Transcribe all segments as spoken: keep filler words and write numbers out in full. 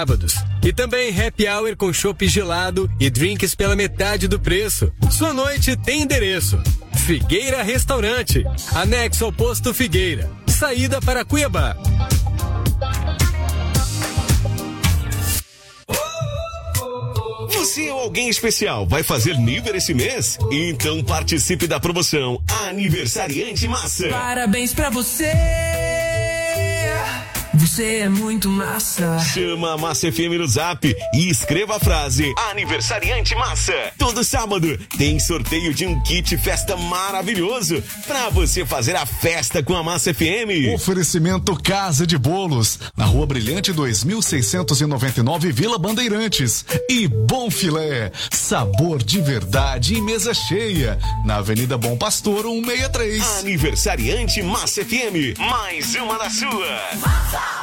sábados. E também happy hour com chopp gelado e drinks pela metade do preço. Sua noite tem endereço: Figueira Restaurante, anexo ao posto Figueira, saída para Cuiabá. Você ou alguém especial vai fazer nível esse mês? Então participe da promoção Aniversariante Massa. Parabéns pra você. Você é muito massa. Chama a Massa F M no Zap e escreva a frase Aniversariante Massa. Todo sábado tem sorteio de um kit festa maravilhoso pra você fazer a festa com a Massa F M. Oferecimento Casa de Bolos, na Rua Brilhante dois mil seiscentos e noventa e nove, Vila Bandeirantes. E Bom Filé, sabor de verdade e mesa cheia, na Avenida Bom Pastor cento e sessenta e três. Aniversariante Massa F M, mais uma da sua. Massa!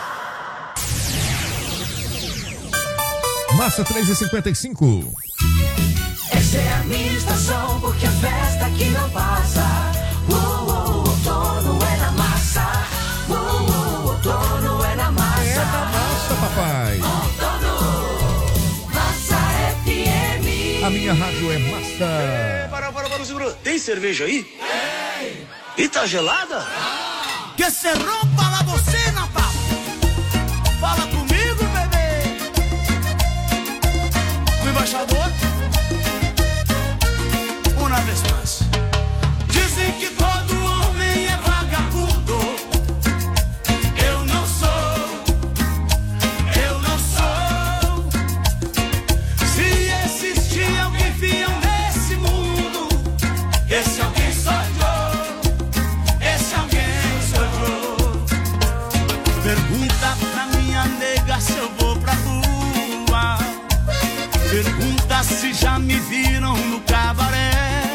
Massa três e cinquenta e cinco. Essa é a minha estação, porque a festa aqui não passa. Uh, uh, outono é na massa. Uh, uh, outono é na massa. É na massa, papai. Outono, Massa F M. A minha rádio é Massa. É, para, para, para, segura. Tem cerveja aí? Tem. E tá gelada? Ah. Que se rompa la bocina, papo. Fala comigo, bebê. O embaixador. Uma vez mais. Dizem que todo homem é vagabundo. Eu não sou. Eu não sou. Se existir alguém fiel nesse mundo, esse alguém sou eu. Esse alguém sou eu. Pergunta pra minha nega se eu vou pra rua. Pergunta se já me viram no cabaré.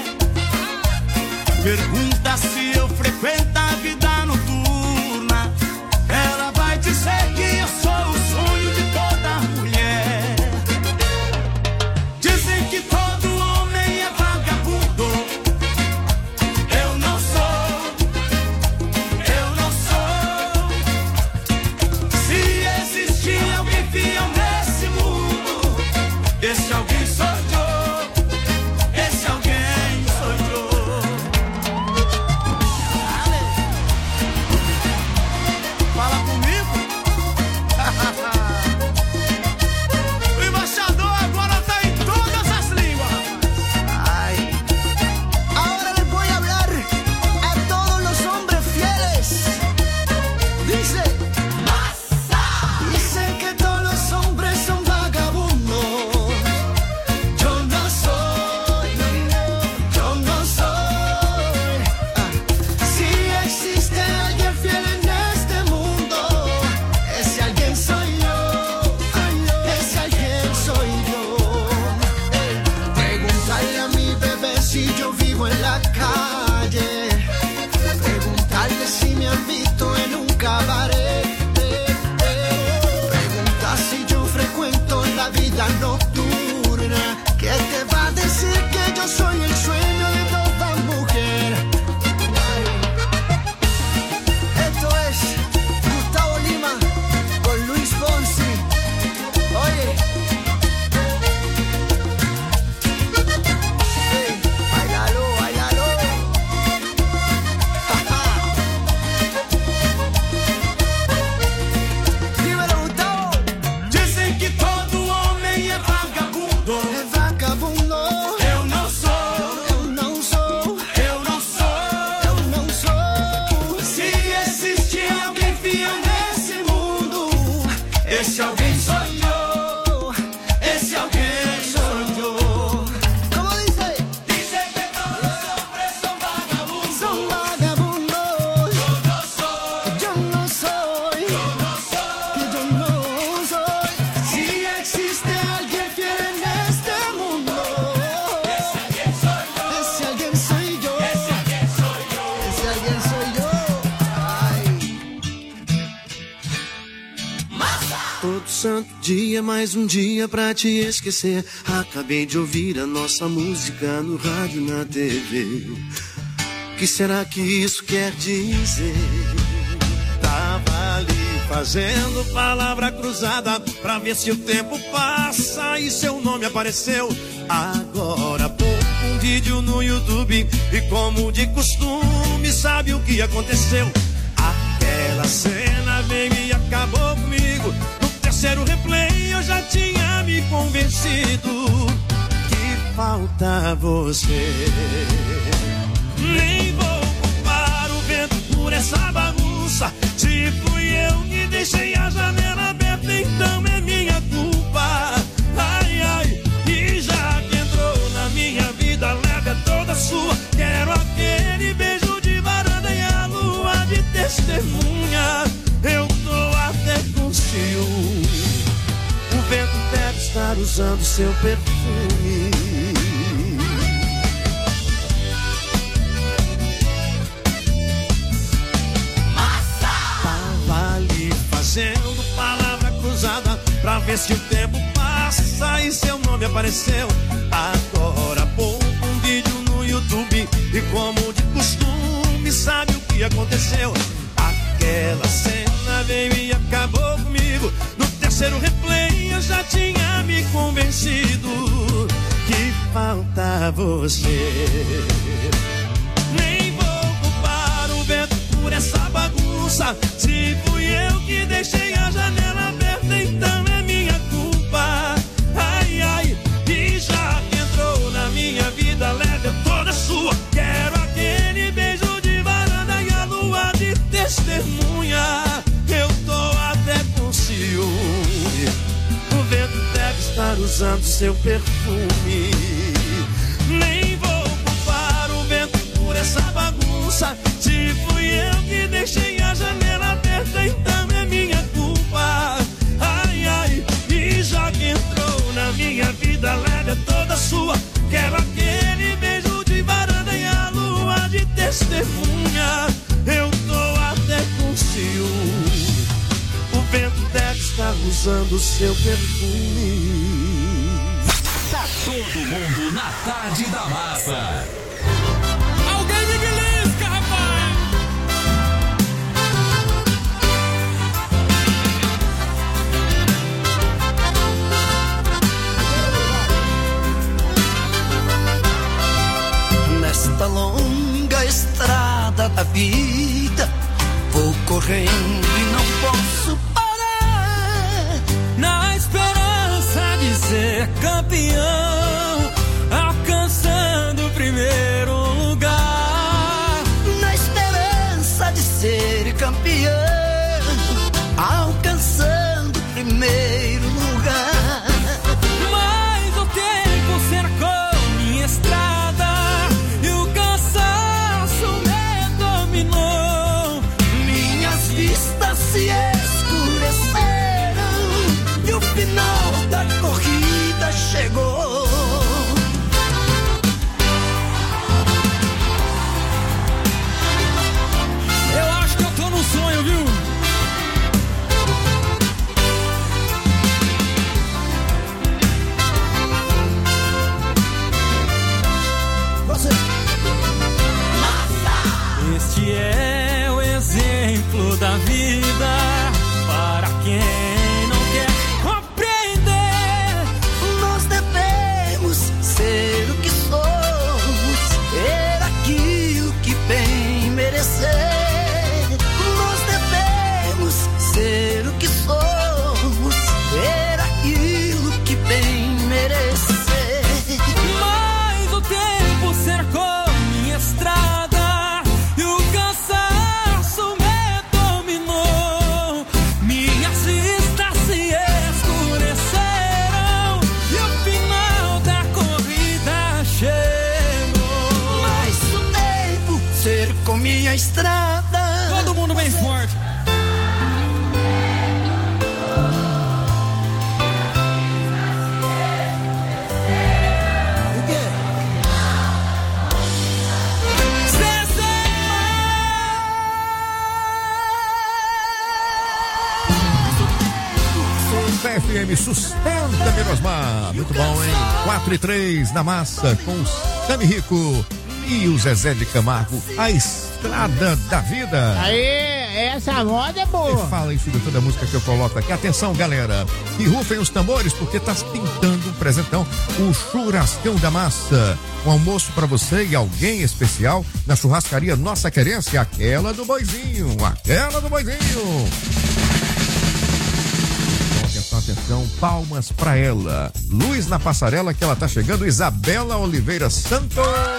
Pergunta se eu frequento a vida noturna. Ela vai dizer que eu sou o sonho de toda mulher. Dizem que todo homem é vagabundo. Eu não sou. Eu não sou. Se existir alguém fiel nesse mundo, esse alguém sou eu. Esse alguém sou eu. Fala comigo. O embaixador agora tá em todas as línguas. Ay. Ahora les voy a hablar a todos los hombres fieles. Dice Massa. Dicen que todos los hombres son vagabundos. Yo no soy. Yo no soy. Ah. Si existe alguien fiel en este mundo, ese alguien soy yo. Ese alguien soy yo. Preguntarle a mi bebé si yo vivo en la calle. Preguntarle si me han visto en un cabaret. Pregunta si yo frecuento la vida nocturna. ¿Qué te va a decir que yo soy el sueño de toda mujer? Esto es Gustavo Lima con Luis Fonsi. Oye. Hey, bailalo, bailalo. Dímelo, Gustavo. Dicen que todo homem é vagabundo. É vagabundo. Eu não sou. Eu não sou. Eu não sou. Eu não sou. Se existir alguém fiel nesse mundo, esse alguém sou eu. Esse alguém sou eu. Como dice? Dicen que todos los hombres son vagabundos. Son vagabundos. Yo no soy. Yo no soy. Yo no soy. Que yo no soy. Si existe alguien fiel en este mundo, ese alguien soy yo. Ese alguien soy yo. Ese alguien soy yo. Ese alguien soy yo. Ai. Todo santo dia, mais um dia pra te esquecer. Acabei de ouvir a nossa música no rádio, na T V. O que será que isso quer dizer? Tava ali fazendo palavra cruzada pra ver se o tempo passa e seu nome apareceu. Agora pô um vídeo no YouTube e como de costume sabe o que aconteceu. Aquela cena veio e acabou comigo. No terceiro replay eu já tinha me convencido que falta você. Nem vou culpar o vento por essa bagunça. Se fui eu que deixei a janela aberta, então é minha culpa. Ai, ai, e já que entrou na minha vida, leve é toda sua. Quero aquele beijo de varanda e a lua de testemunha. Eu tô até com ciúme. O vento deve estar usando seu perfume. Fazendo palavra cruzada pra ver se o tempo passa e seu nome apareceu. Agora pô um vídeo no YouTube e como de costume sabe o que aconteceu. Aquela cena veio e acabou comigo. No terceiro replay eu já tinha me convencido que falta você. Nem vou culpar o vento por essa bagunça. Se fui eu que deixei a janela aberta, então é minha culpa. Ai, ai, e já que entrou na minha vida, leve é toda sua. Quero aquele beijo de varanda e a lua de testemunha. Eu tô até com ciúme. O vento deve estar usando seu perfume. Nem vou culpar o vento por essa bagunça. Se fui eu que deixei a janela aberta, então é minha culpa. Ai, ai, e já que entrou na minha vida, leve é toda sua. Quero aquele beijo de varanda e a lua de testemunha. Eu tô até com ciúme. O vento deve estar usando seu perfume. Tá todo mundo na Tarde da Massa. Alguém me belisca, rapaz! Nesta longa estrada da vida, vou correndo e não posso parar. Na esperança de ser campeão, alcançando o primeiro lugar. Na esperança de ser campeão, alcançando o primeiro lugar. Mas o tempo cercou minha estrada e o cansaço me dominou. Minhas vistas se escureceram e o final da corrida chegou. Eu acho que eu tô num sonho, viu? Você. Este é o exemplo da vida para quem não quer compreender. Nós devemos ser o que somos, ter aquilo que bem merecer. Nós devemos ser o que somos, ter aquilo que bem merecer. Mas o tempo cercou minha estrada e o cansaço me dominou. Minhas vistas se escureceram e o final da corrida chegou. Mas o tempo cercou minha estrada. Todo mundo bem forte. O quê? F M sustenta Mirosmar. Muito bom, hein? quatro e três na massa com o Sami Rico e o Zezé de Camargo. A estrada da vida. Aê! essa moda é boa. E fala isso de toda a música que eu coloco aqui. Atenção, galera. E rufem os tambores, porque tá pintando um presentão. O Churrascão da Massa. Um almoço pra você e alguém especial na churrascaria Nossa Querência, aquela do Boizinho. Aquela do Boizinho. Atenção, atenção, palmas pra ela. Luz na passarela que ela tá chegando, Isabela Oliveira Santos.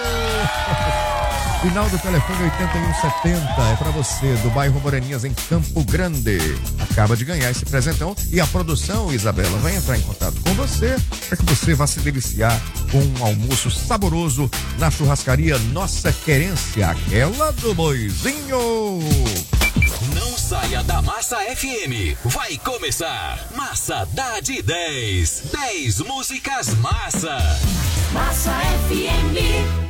Final do telefone oitenta e um setenta é pra você, do bairro Moreninhas, em Campo Grande. Acaba de ganhar esse presentão e a produção, Isabela, vai entrar em contato com você para que você vá se deliciar com um almoço saboroso na churrascaria Nossa Querência, aquela do Boizinho. Não saia da Massa F M. Vai começar Massa dá de dez. dez músicas massa. Massa F M.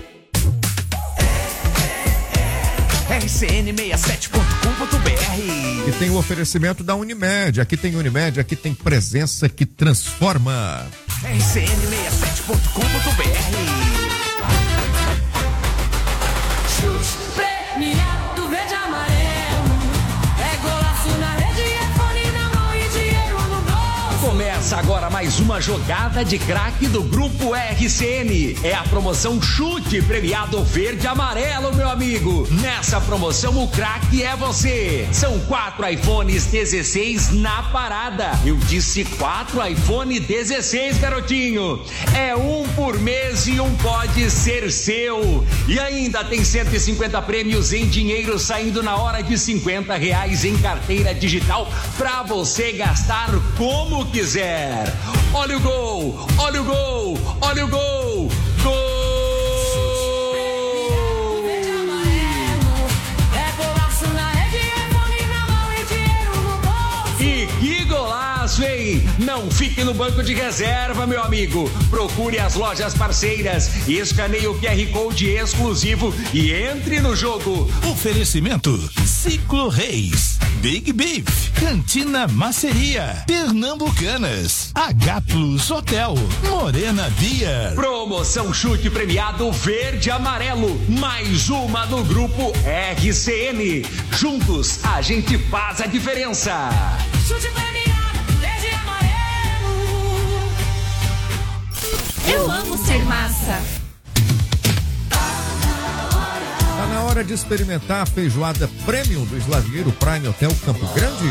R C N sessenta e sete ponto com ponto B R. E tem o oferecimento da Unimed. Aqui tem Unimed, aqui tem presença que transforma. R C N sessenta e sete ponto com ponto B R. Chute premiado verde e amarelo. É golaço na rede, é fone na mão e dinheiro no bolso. Começa agora mais uma jogada de craque do Grupo R C N. É a promoção Chute Premiado Verde e Amarelo, meu amigo. Nessa promoção o craque é você. São quatro iPhones dezesseis na parada. Eu disse quatro iPhone dezesseis, garotinho. É um por mês e um pode ser seu. E ainda tem cento e cinquenta prêmios em dinheiro saindo na hora de cinquenta reais em carteira digital pra você gastar como quiser. Olha o gol, olha o gol, olha o gol, gol! E que golaço, hein? Não fique no banco de reserva, meu amigo. Procure as lojas parceiras, escaneie o Q R Code exclusivo e entre no jogo. Oferecimento Ciclo Reis, Big Beef, Cantina Maceria, Pernambucanas, H Plus Hotel, Morena Beer. Promoção Chute Premiado Verde e Amarelo, mais uma do Grupo R C N. Juntos a gente faz a diferença. Chute premiado verde e amarelo. Eu amo ser massa. Tá na hora de experimentar a feijoada premium do Slavieiro Prime Hotel Campo Grande.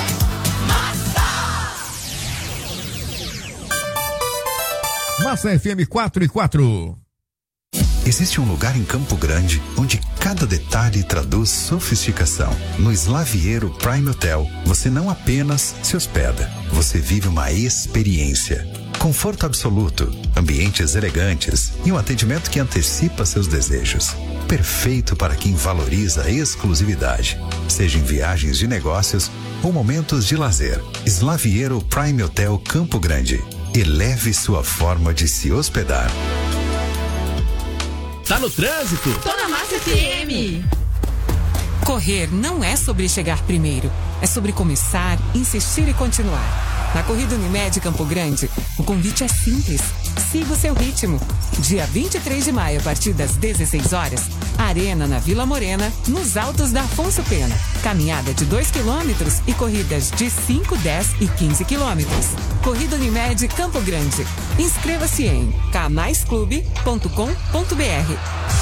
Massa F M quatro e quatro. Existe um lugar em Campo Grande onde cada detalhe traduz sofisticação. No Slavieiro Prime Hotel, você não apenas se hospeda, você vive uma experiência. Conforto absoluto, ambientes elegantes e um atendimento que antecipa seus desejos. Perfeito para quem valoriza a exclusividade, seja em viagens de negócios ou momentos de lazer. Slavieiro Prime Hotel Campo Grande. Eleve sua forma de se hospedar. Tá no trânsito? Tô na Massa F M. Correr não é sobre chegar primeiro, é sobre começar, insistir e continuar. Na Corrida Unimed Campo Grande, o convite é simples. Siga o seu ritmo. Dia vinte e três de maio, a partir das dezesseis horas, Arena na Vila Morena, nos Altos da Afonso Pena. Caminhada de dois quilômetros e corridas de cinco, dez e quinze quilômetros. Corrida Unimed Campo Grande. Inscreva-se em canais clube ponto com ponto b r.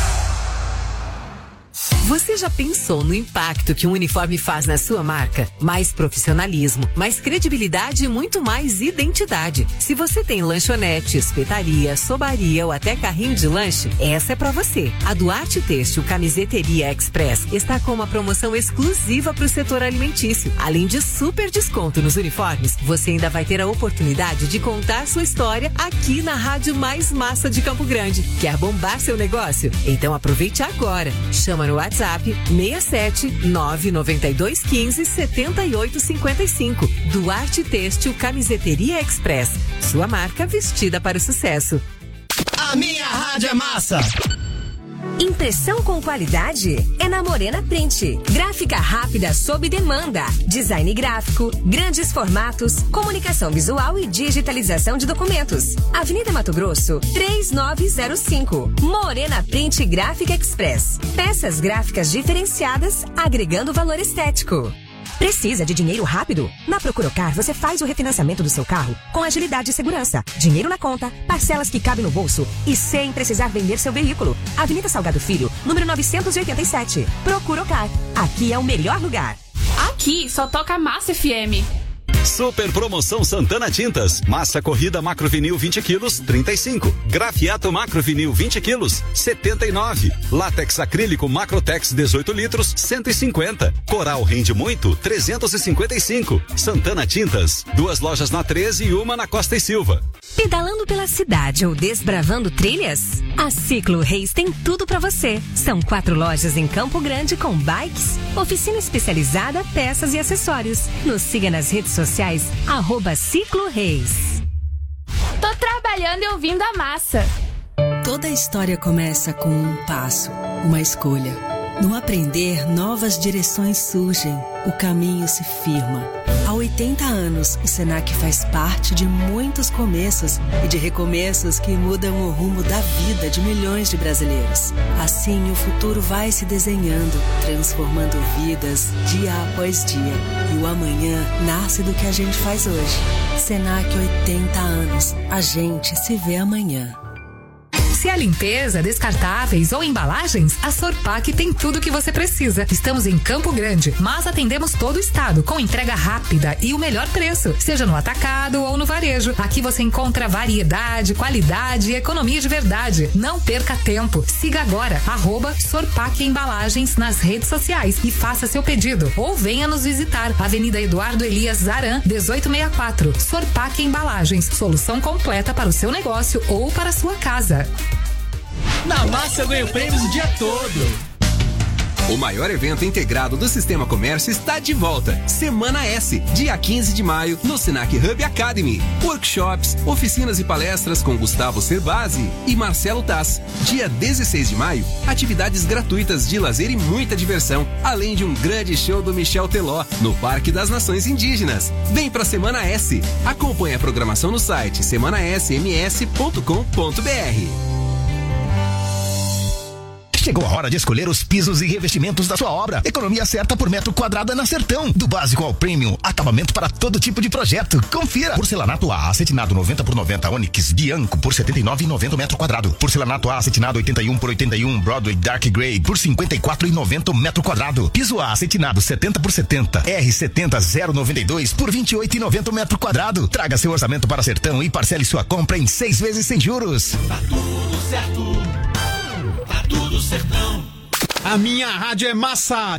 Você já pensou no impacto que um uniforme faz na sua marca? Mais profissionalismo, mais credibilidade e muito mais identidade. Se você tem lanchonete, espetaria, sobaria ou até carrinho de lanche, essa é pra você. A Duarte Têxtil Camiseteria Express está com uma promoção exclusiva para o setor alimentício. Além de super desconto nos uniformes, você ainda vai ter a oportunidade de contar sua história aqui na Rádio Mais Massa de Campo Grande. Quer bombar seu negócio? Então aproveite agora. Chama no WhatsApp seis sete nove nove dois um cinco sete oito cinco cinco. Duarte Têxtil Camiseteria Express. Sua marca vestida para o sucesso. A minha rádio é massa. Impressão com qualidade é na Morena Print. Gráfica rápida sob demanda. Design gráfico, grandes formatos, comunicação visual e digitalização de documentos. Avenida Mato Grosso, três nove zero cinco. Morena Print Gráfica Express. Peças gráficas diferenciadas, agregando valor estético. Precisa de dinheiro rápido? Na Procuracar você faz o refinanciamento do seu carro com agilidade e segurança. Dinheiro na conta, parcelas que cabem no bolso e sem precisar vender seu veículo. Avenida Salgado Filho, número novecentos e oitenta e sete. Procuracar. Aqui é o melhor lugar. Aqui só toca Massa F M. Super promoção Santana Tintas. Massa corrida macrovinil vinte quilos, trinta e cinco. Grafiato macrovinil vinte quilos, setenta e nove. Látex acrílico Macrotex dezoito litros, cento e cinquenta. Coral rende muito, trezentos e cinquenta e cinco. Santana Tintas. Duas lojas na treze e uma na Costa e Silva. Pedalando pela cidade ou desbravando trilhas? A Ciclo Reis tem tudo pra você. São quatro lojas em Campo Grande com bikes, oficina especializada, peças e acessórios. Nos siga nas redes sociais, arroba Ciclo Reis. Tô trabalhando e ouvindo a Massa. Toda história começa com um passo, uma escolha. No aprender, novas direções surgem, o caminho se firma. Há oitenta anos, o Senac faz parte de muitos começos e de recomeços que mudam o rumo da vida de milhões de brasileiros. Assim, o futuro vai se desenhando, transformando vidas dia após dia. E o amanhã nasce do que a gente faz hoje. Senac, oitenta anos. A gente se vê amanhã. Se é limpeza, descartáveis ou embalagens, a Sorpac tem tudo o que você precisa. Estamos em Campo Grande, mas atendemos todo o estado, com entrega rápida e o melhor preço, seja no atacado ou no varejo. Aqui você encontra variedade, qualidade e economia de verdade. Não perca tempo. Siga agora, arroba Sorpac Embalagens nas redes sociais e faça seu pedido. Ou venha nos visitar, Avenida Eduardo Elias Zaran, dezoito sessenta e quatro. Sorpac Embalagens, solução completa para o seu negócio ou para a sua casa. Na Massa eu ganho prêmios o dia todo. O maior evento integrado do Sistema Comércio está de volta. Semana S, dia quinze de maio, no Senac Hub Academy. Workshops, oficinas e palestras com Gustavo Cerbasi e Marcelo Tass. Dia dezesseis de maio, atividades gratuitas de lazer e muita diversão, além de um grande show do Michel Teló, no Parque das Nações Indígenas. Vem pra Semana S. Acompanhe a programação no site semana s m s ponto com ponto b r. Chegou a hora de escolher os pisos e revestimentos da sua obra. Economia certa por metro quadrado é na Sertão. Do básico ao premium, acabamento para todo tipo de projeto. Confira. Porcelanato A, acetinado noventa por noventa, Onyx Bianco por setenta e nove reais e noventa metro quadrado. Porcelanato A, acetinado oitenta e um por oitenta e um, Broadway Dark Grey por cinquenta e quatro reais e noventa metro quadrado. Piso A, acetinado setenta por setenta, R setenta zero noventa e dois por vinte e oito reais e noventa metro quadrado. Traga seu orçamento para Sertão e parcele sua compra em seis vezes sem juros. Tá tudo certo. Tá tudo sertão. A minha rádio é Massa.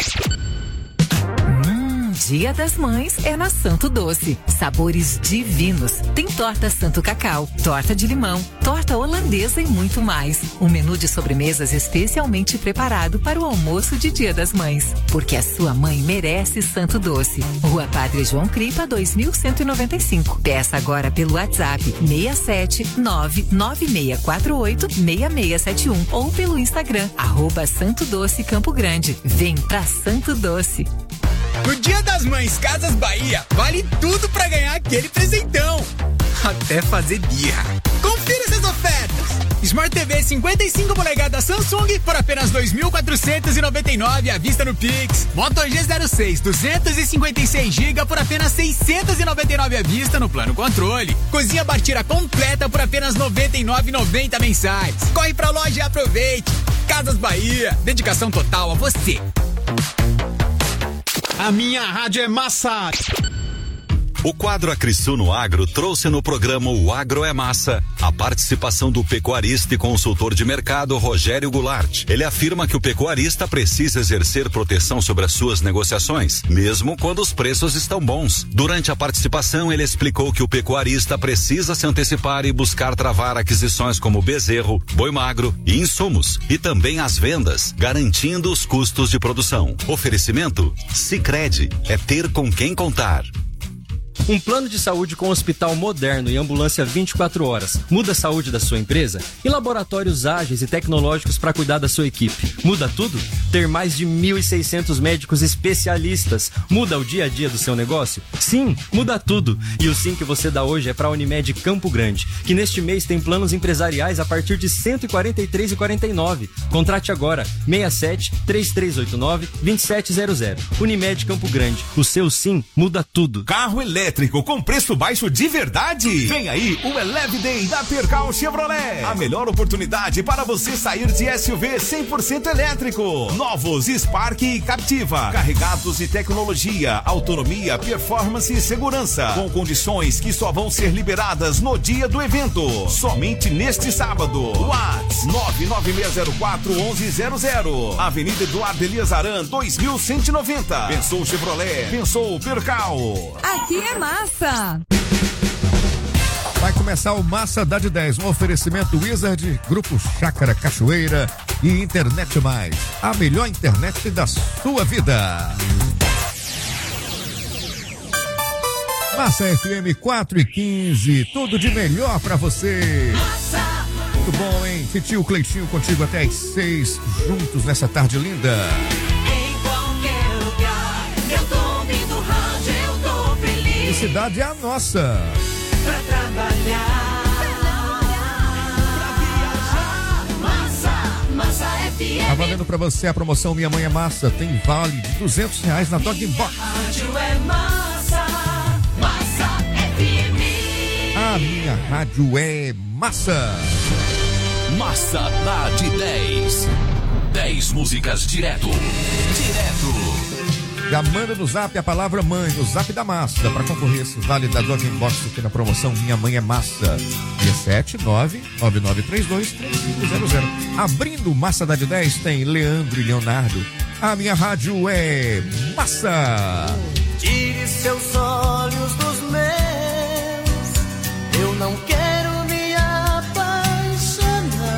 Dia das Mães é na Santo Doce. Sabores divinos. Tem torta Santo Cacau, torta de limão, torta holandesa e muito mais. Um menu de sobremesas especialmente preparado para o almoço de Dia das Mães. Porque a sua mãe merece Santo Doce. Rua Padre João Cripa, dois mil cento e noventa e cinco. Peça agora pelo WhatsApp seis sete nove nove seis quatro oito seis seis sete um ou pelo Instagram, arroba Santo Doce Campo Grande. Vem pra Santo Doce. No Dia das Mães Casas Bahia, vale tudo pra ganhar aquele presentão. Até fazer birra. Confira essas ofertas. Smart T V cinquenta e cinco polegadas Samsung por apenas dois mil quatrocentos e noventa e nove à vista no Pix. Moto G zero seis duzentos e cinquenta e seis gigas por apenas seiscentos e noventa e nove à vista no plano controle. Cozinha Bartira completa por apenas noventa e nove reais e noventa mensais. Corre pra loja e aproveite. Casas Bahia, dedicação total a você. A minha rádio é Massa. O quadro Acrisul no Agro trouxe no programa O Agro é Massa a participação do pecuarista e consultor de mercado Rogério Goulart. Ele afirma que o pecuarista precisa exercer proteção sobre as suas negociações, mesmo quando os preços estão bons. Durante a participação, ele explicou que o pecuarista precisa se antecipar e buscar travar aquisições como bezerro, boi magro e insumos, e também as vendas, garantindo os custos de produção. Oferecimento? Sicredi, é ter com quem contar. Um plano de saúde com hospital moderno e ambulância vinte e quatro horas. Muda a saúde da sua empresa? E laboratórios ágeis e tecnológicos para cuidar da sua equipe. Muda tudo? Ter mais de mil e seiscentos médicos especialistas muda o dia a dia do seu negócio? Sim, muda tudo. E o sim que você dá hoje é para a Unimed Campo Grande, que neste mês tem planos empresariais a partir de cento e quarenta e três reais e quarenta e nove centavos. Contrate agora seis sete, três três oito nove, dois sete zero zero. Unimed Campo Grande. O seu sim muda tudo. Carro elétrico com preço baixo de verdade. Vem aí o Eleve Day da Percal Chevrolet. A melhor oportunidade para você sair de S U V cem por cento elétrico. Novos Spark e Captiva. Carregados de tecnologia, autonomia, performance e segurança. Com condições que só vão ser liberadas no dia do evento. Somente neste sábado. Whats nove nove seis zero quatro um um zero zero. Avenida Eduardo Elias Aran, dois mil cento e noventa. Pensou Chevrolet, pensou Percal. Aqui é massa. Vai começar o Massa da de dez, um oferecimento Wizard, Grupo Chácara Cachoeira e Internet Mais, a melhor internet da sua vida. Massa F M quatro e quinze, tudo de melhor pra você. Muito bom, hein? Titio Cleitinho contigo até às seis, juntos nessa tarde linda. Em qualquer lugar, eu tô ouvindo rádio, eu tô feliz. E cidade é a nossa. Pra trabalhar, pra viajar, massa, massa F M. Tá valendo pra você a promoção Minha Mãe é Massa. Tem vale de duzentos reais na Dog Box. Rádio é massa, massa F M. A minha rádio é massa. Massa dá de dez. dez músicas direto. Direto. Já manda no zap a palavra mãe, no zap da massa, para concorrer esse vale da Dog Box aqui na promoção Minha Mãe é Massa. Dia sete nove nove nove três dois três cinco zero zero. Abrindo Massa da de dez tem Leandro e Leonardo. A minha rádio é massa. Tire seus olhos dos meus, eu não quero me apaixonar.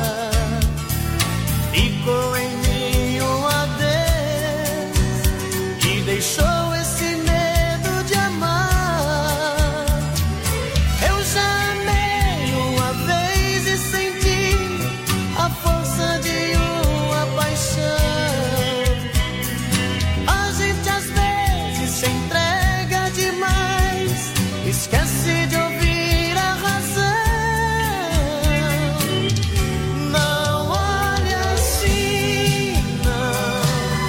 Ficou em mim um adeus e deixou esse medo de amar. Eu já amei uma vez e senti a força de uma paixão. A gente às vezes se entrega demais, esquece de ouvir a razão. Não olhe assim, não.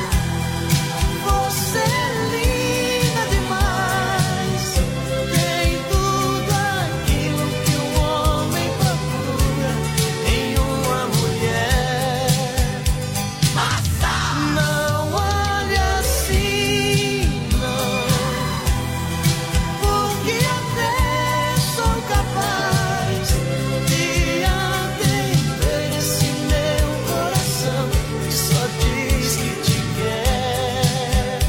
Você é linda demais. Tem tudo aquilo que um homem procura em uma mulher. Não olhe assim, não. Porque até sou capaz de atender esse meu coração que só diz que te quer.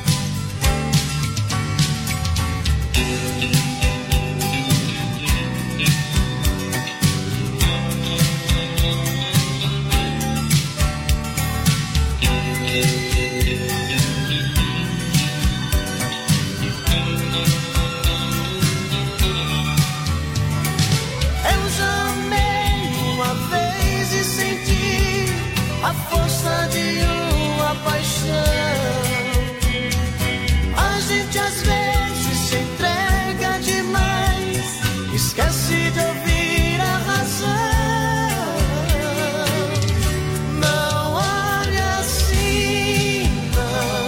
Eu já amei uma vez e senti a força de uma paixão. A gente às vezes se entrega demais, esquece de ouvir a razão. Não olhe assim, não.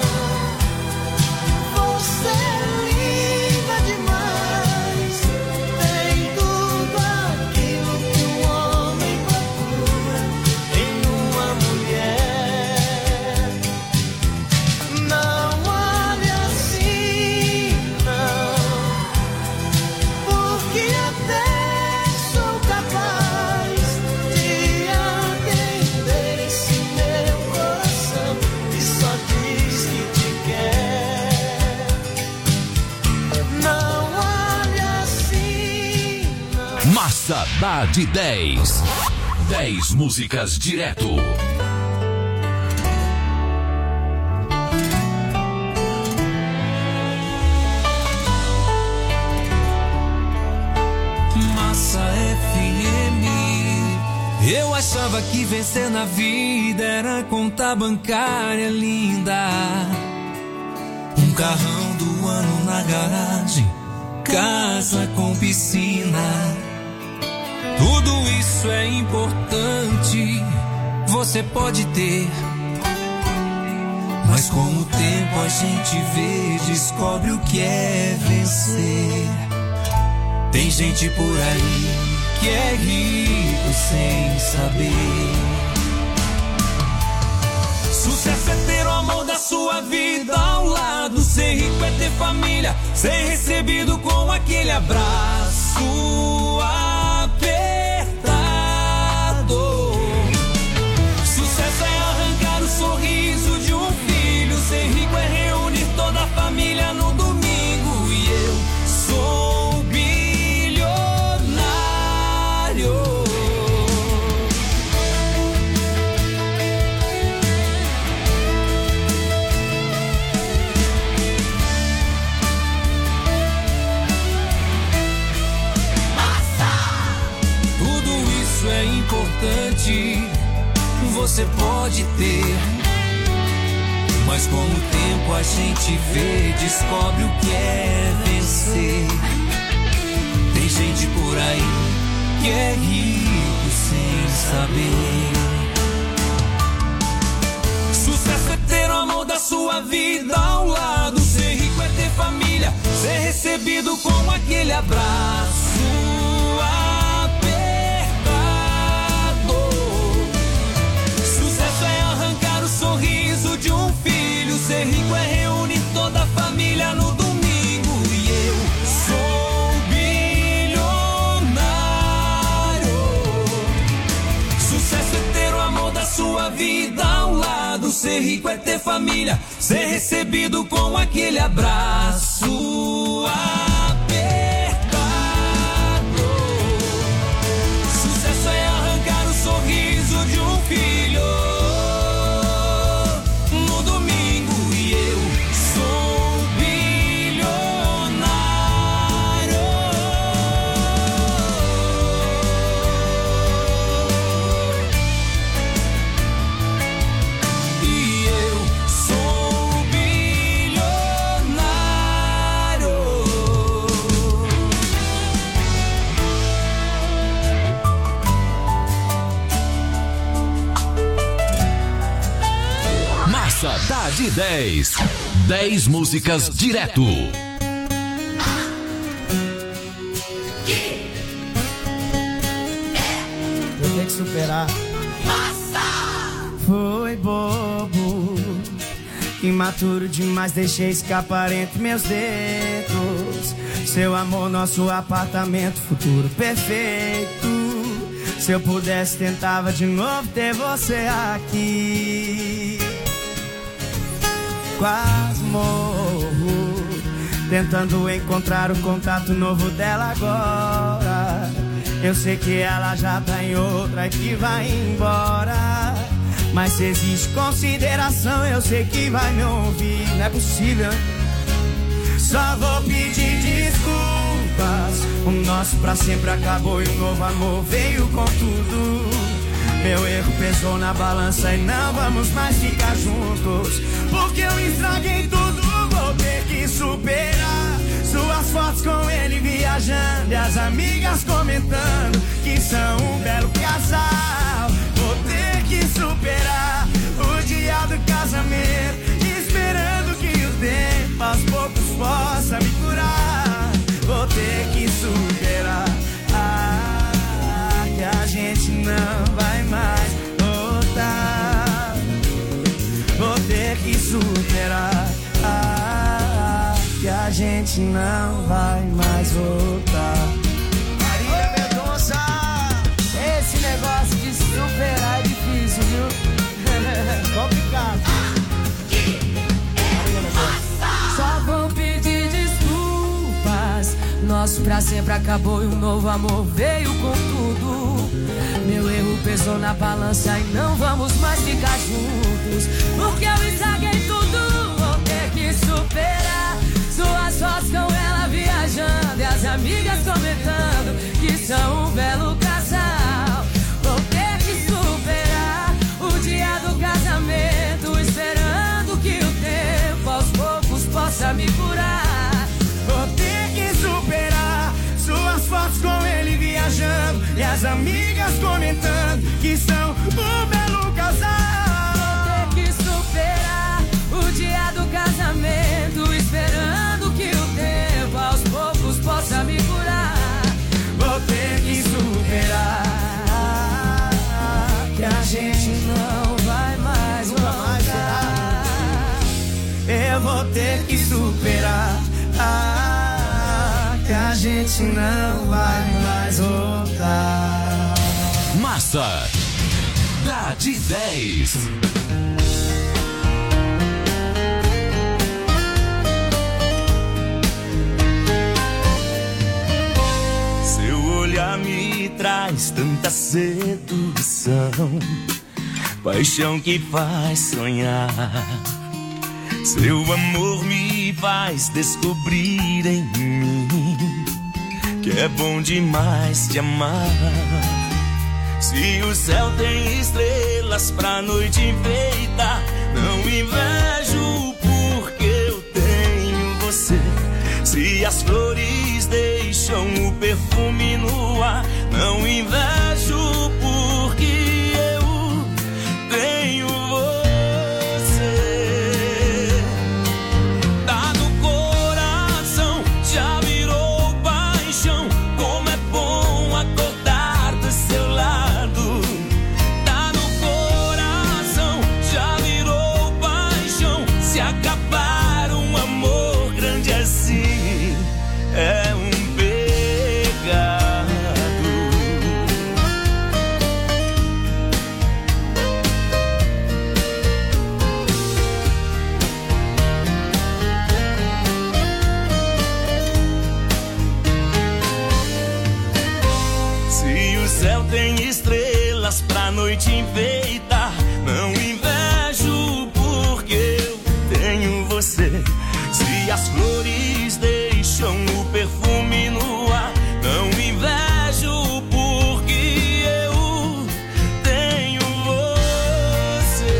Você é linda demais. Tem tudo aquilo que um homem procura em uma mulher. Não olhe assim, não. Porque até sou capaz de atender esse meu coração que só diz que te quer. Não olhe assim, não. Massa dá de dez. dez músicas direto. Massa F M. Eu achava que vencer na vida era conta bancária linda, um carrão do ano na garagem, casa com piscina. Tudo isso é importante, você pode ter, mas com o tempo a gente vê, descobre o que é vencer. Tem gente por aí que é rico sem saber. Sucesso é ter o amor da sua vida ao lado. Ser rico é ter família, ser recebido com aquele abraço apertado. Sucesso é arrancar o sorriso de um filho. Ser rico é reunir toda a família no domingo. E eu sou bilionário. É importante, você pode ter, mas com o tempo a gente vê, descobre o que é vencer. Tem gente por aí que é rico sem saber. Sucesso é ter o amor da sua vida ao lado. Ser rico é ter família, ser recebido com aquele abraço. Sorriso de um filho, ser rico é reunir toda a família no domingo. E eu sou bilionário. Sucesso é ter o amor da sua vida ao lado. Ser rico é ter família, ser recebido com aquele abraço apertado. Sucesso é arrancar o sorriso de um filho. Dá de dez. dez músicas direto. Eu tenho que superar. Massa! Foi bobo, imaturo demais, deixei escapar entre meus dedos. Seu amor, nosso apartamento, futuro perfeito. Se eu pudesse, tentava de novo ter você aqui. Quase morro, tentando encontrar o contato novo dela agora. Eu sei que ela já tá em outra e que vai embora, mas se existe consideração, eu sei que vai me ouvir. Não é possível. Só vou pedir desculpas. O nosso pra sempre acabou e o novo amor veio com tudo. Meu erro pesou na balança e não vamos mais ficar juntos, porque eu estraguei tudo, vou ter que superar. Suas fotos com ele viajando e as amigas comentando que são um belo casal. Vou ter que superar o dia do casamento, esperando que o tempo aos poucos possa me curar. Vou ter que superar ah, que a gente não vai mais voltar. Vou ter que superar ah, que a gente não vai mais voltar. Marília Mendonça, esse negócio de superar é difícil, viu? Complicado. Só vou pedir desculpas. Nosso pra sempre acabou e um novo amor veio com tudo. Meu erro pesou na balança e não vamos mais ficar juntos, porque eu estraguei tudo. Vou ter que superar. Suas fotos com ela viajando e as amigas comentando que são um belo casal. Vou ter que superar o dia do casamento, esperando que o tempo aos poucos possa me curar. Vou ter que superar suas fotos com ele viajando e as amigas comentando que são um belo casal. Vou ter que superar o dia do casamento, esperando que o tempo aos poucos possa me curar. Vou ter que superar que a gente não vai mais voltar. Eu vou ter que superar ah, que a gente não vai mais voltar. Massa da de dez. Seu olhar me traz tanta sedução, paixão que faz sonhar. Seu amor me faz descobrir em mim que é bom demais te amar. Se o céu tem estrelas pra noite enfeitar, não invejo porque eu tenho você. Se as flores deixam o perfume no ar, não invejo porque eu tenho você. Tá no coração, já virou paixão, como é bom acordar do seu lado. Tá no coração, já virou paixão, se acabar um amor grande assim é um pecado. Se o céu tem estrelas pra noite enfeitar, não invejo porque eu tenho você. Se as flores deixam o perfume no ar, não invejo porque eu tenho você.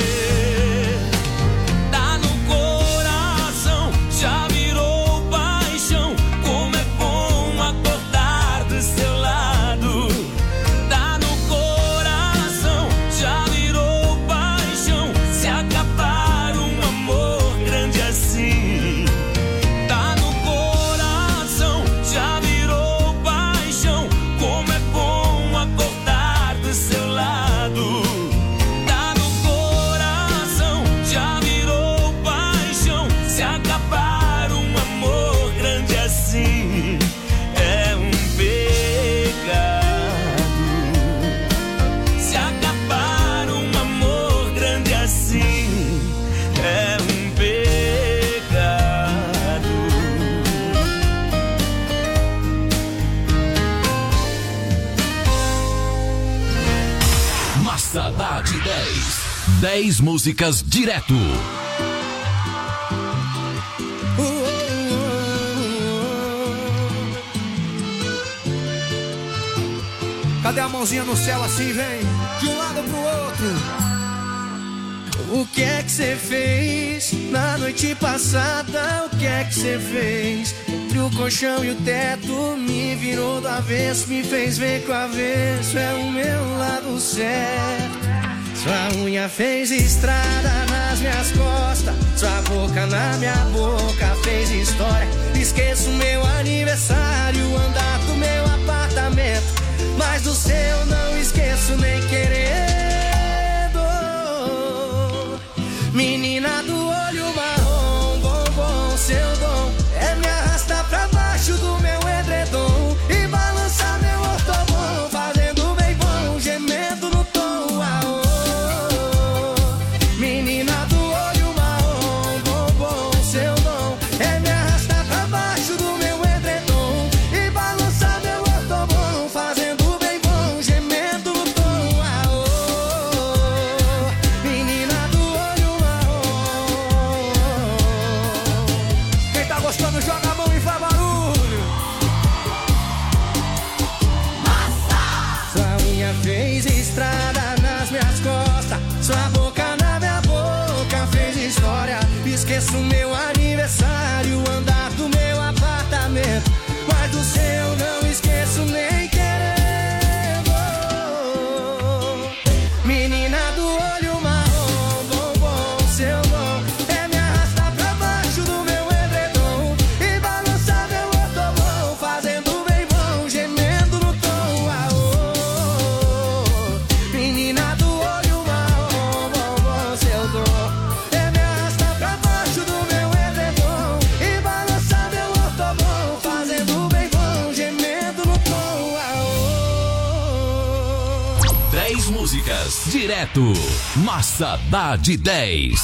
Tá no coração, já virou paixão, como é bom acordar do seu lado. Tá no coração, já virou paixão, se acabar um amor grande assim. Tá no coração, já virou paixão, como é bom acordar do seu lado. Tá no coração, já virou paixão, se acabar um amor grande assim é um pecado. Se acabar um amor grande assim é um pecado. Massa da de dez. dez músicas direto. Cadê a mãozinha no céu assim, vem? De um lado pro outro. O que é que você fez na noite passada? O que é que você fez? Entre o colchão e o teto, me virou do avesso, me fez ver que o avesso é o meu lado certo. Sua unha fez estrada nas minhas costas, sua boca na minha boca fez história. Esqueço meu aniversário, andar do meu apartamento, mas do seu não esqueço nem querendo. Menina do olho marrom, bombom, seu dom é me arrastar pra baixo do meu edredom e balançar meu ortobom, fazendo bem bom, gemendo no tom. Ah, oh, oh. Menina do olho marrom, bombom, seu dom é me arrastar pra baixo do meu edredom e balançar meu ortobom, fazendo bem bom, gemendo. fiz estrada nas minhas costas. Sua boca na minha boca fez história. Esqueço meu aniversário, andar do meu apartamento, mas do seu não esqueço nem querendo. Menina do olho marrom, bombom, seu bom é me arrastar pra baixo do meu edredom e balançar meu otomão, fazendo bem bom, gemendo no tom. Ah, oh, menina do olho marrom, bombom, seu dom é me arrastar pra baixo do meu edredom e balançar meu otomão, fazendo bem bom, gemendo no tom. Ah, oh. dez músicas direto. Massa dá de dez.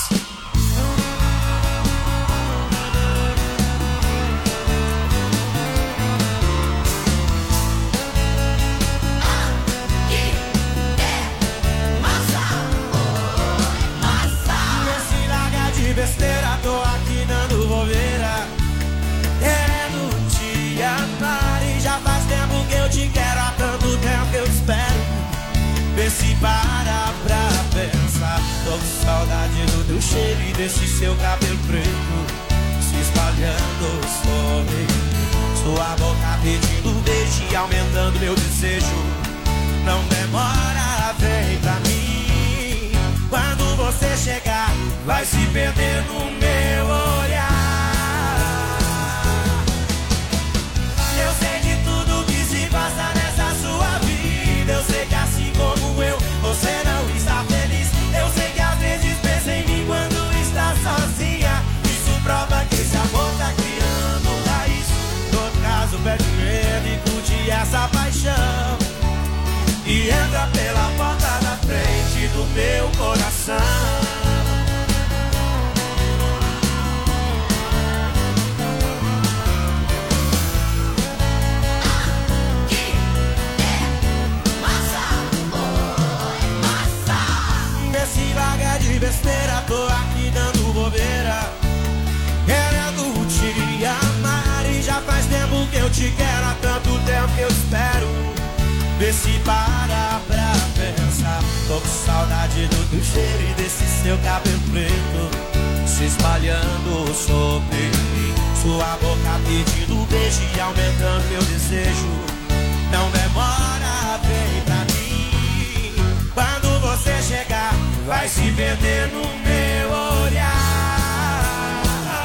Nesse larga de besteira, tô aqui dando bobeira. Querendo te amar e já faz tempo que eu te quero, há tanto tempo que eu espero. Vê se para pra pensar. Tô com saudade do teu cheiro e desse seu cabelo preto se espalhando sobre sua boca, pedindo beijo e aumentando meu desejo. Não demora, vem pra mim. Quando você chegar, vai se perder no meu olhar. Eu sei de tudo que se passa nessa sua vida. Eu sei que assim como eu, você não está feliz. Eu sei que às vezes pensa em mim quando está sozinha. Isso prova que esse amor tá criando raiz. Todo caso perde medo e curte essa paixão e entra pela porta da frente do meu coração. Nesse vaga de besteira, tô aqui dando bobeira, querendo te amar e já faz tempo que eu te quero, há tanto tempo que eu espero. Vê se para pra pensar. Tô com saudade do teu cheiro e desse seu cabelo preto se espalhando sobre mim. Sua boca pedindo beijo e aumentando meu desejo. Não demora, vem pra mim. Quando você chegar, vai se perder no meu olhar.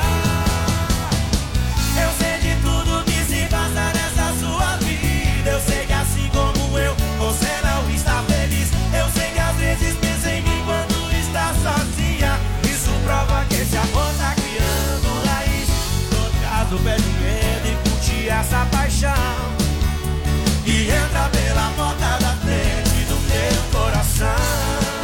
Eu sei de tudo que se passa nessa sua vida. Eu sei que assim como eu, você não está feliz. Eu sei que às vezes pensa em mim quando está sozinha. Isso prova que esse amor tá criando raiz. Todo caso perde medo e curte essa paixão e entra pela porta da frente do meu coração.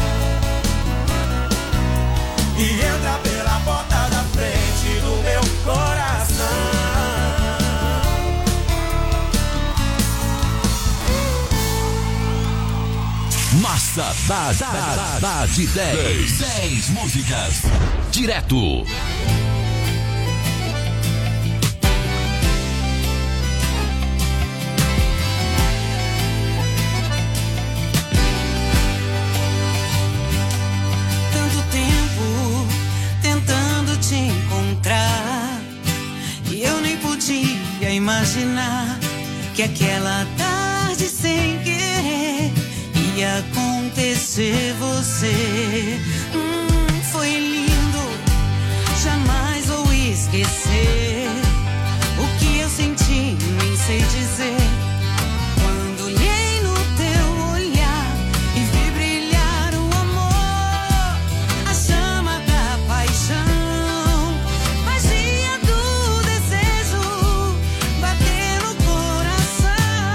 E entra pela porta da frente do meu coração. Massa dá, dá, dá de dez. dez músicas direto. Tanto tempo tentando te encontrar e eu nem podia imaginar que aquela tarde sem querer ia acontecer você. Hum, foi lindo, jamais vou esquecer o que eu senti, nem sei dizer. Quando olhei no teu olhar e vi brilhar o amor, a chama da paixão, magia do desejo, bater no coração.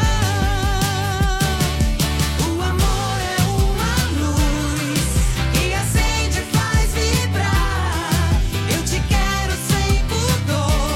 O amor é uma luz que acende e faz vibrar. Eu te quero sem pudor.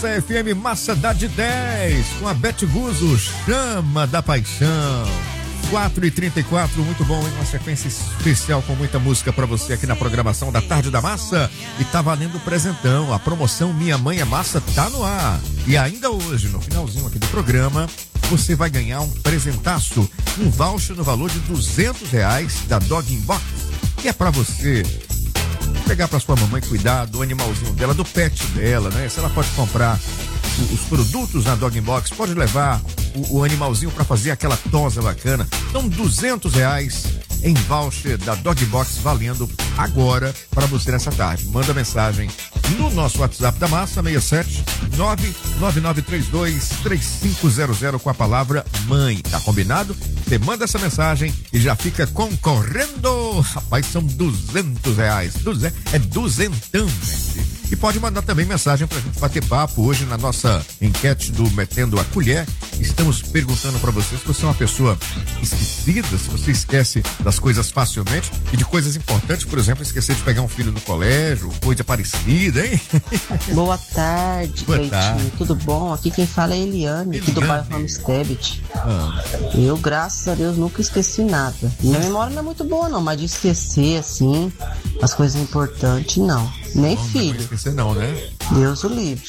Massa F M, Massa dá de dez, com a Beth Guzzo, Chama da Paixão. quatro e trinta e quatro, muito bom, hein? Uma sequência especial com muita música pra você aqui na programação da Tarde da Massa. E tá valendo o presentão, a promoção Minha Mãe é Massa tá no ar. E ainda hoje, no finalzinho aqui do programa, você vai ganhar um presentaço, um voucher no valor de duzentos reais da Dog Box, que é pra você pegar pra sua mamãe cuidar do animalzinho dela, do pet dela, né? Se ela pode comprar o, os produtos na Dog Box, pode levar o, o animalzinho pra fazer aquela tosa bacana. Então, duzentos reais em voucher da Dog Box valendo agora para você nessa tarde. Manda mensagem no nosso WhatsApp da Massa, seis sete nove nove nove três dois três cinco zero zero com a palavra mãe. Tá combinado? Você manda essa mensagem e já fica concorrendo. Rapaz, são duzentos reais. Duze... É duzentão, gente. E pode mandar também mensagem pra gente bater papo hoje na nossa enquete do Metendo a Colher. Estamos perguntando pra você se você é uma pessoa esquecida, se você esquece das coisas facilmente e de coisas importantes, por exemplo, esquecer de pegar um filho no colégio, coisa parecida, hein? Boa tarde, Boa Cleitinho. tarde. Tudo bom? Aqui quem fala é Eliane, aqui do bairro Ramstebet. Ah. Eu, graças a Deus, nunca esqueci nada. Minha memória não é muito boa, não, mas de esquecer, assim, as coisas importantes, não. Nem Não, filho. Não esquecer não, né? Deus o livre.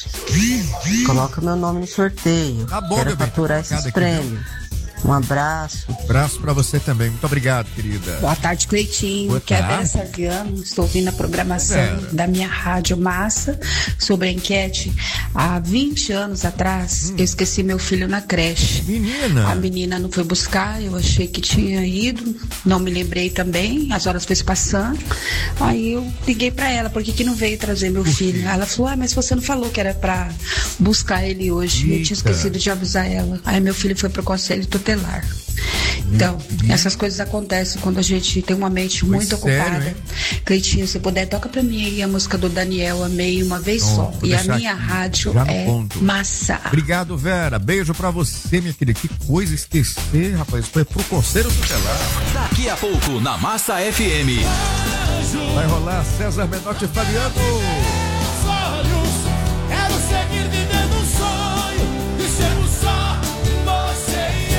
Coloca meu nome no sorteio. Tá bom, Quero meu bem, faturar tá esses aqui, prêmios. Um abraço. Abraço pra você também. Muito obrigado, querida. Boa tarde, Cleitinho. Boa Aqui é a Vera tarde. Saviano. Estou ouvindo a programação Vera. da minha rádio Massa sobre a enquete. Há vinte anos atrás, eu esqueci meu filho na creche. Menina! A menina não foi buscar, eu achei que tinha ido, não me lembrei também, as horas foi se passando. Aí eu liguei pra ela, por que que não veio trazer meu filho? Ela falou, ah, mas você não falou que era pra buscar ele hoje. Eu tinha Eita. esquecido de avisar ela. Aí meu filho foi pro conselho tutelar. Então, essas coisas acontecem quando a gente tem uma mente muito sério, ocupada. hein? Cleitinho, se puder, toca pra mim aí a música do Daniel, Amei uma vez Pronto, só. vou E a deixar minha aqui, rádio já no é ponto. Massa. Obrigado, Vera. Beijo pra você, minha querida. Que coisa esquecer, rapaz. Foi pro conselho tutelar. Daqui a pouco na Massa F M. Vai rolar César Menotti e Fabiano. Olhos, quero seguir vivendo um sonho e sermos só você e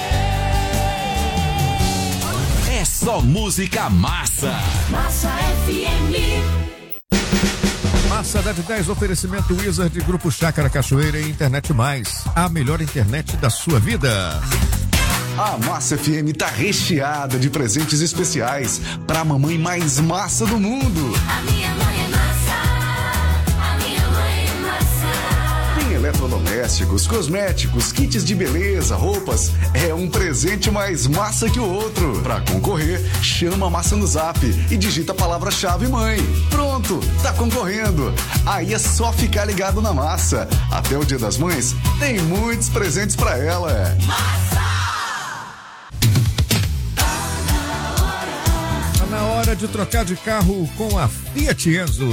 É só música massa. Massa F M. Massa dá de dez, oferecimento Wizard, Grupo Chácara Cachoeira e Internet Mais. A melhor internet da sua vida. A Massa F M tá recheada de presentes especiais pra mamãe mais massa do mundo. A minha mãe é massa. A minha mãe é massa. Tem eletrodomésticos, cosméticos, kits de beleza, roupas. É um presente mais massa que o outro. Pra concorrer, chama a Massa no Zap e digita a palavra-chave mãe. Pronto, tá concorrendo. Aí é só ficar ligado na Massa. Até o Dia das Mães, tem muitos presentes pra ela. Massa! Tá na hora de trocar de carro com a Fiat Enzo.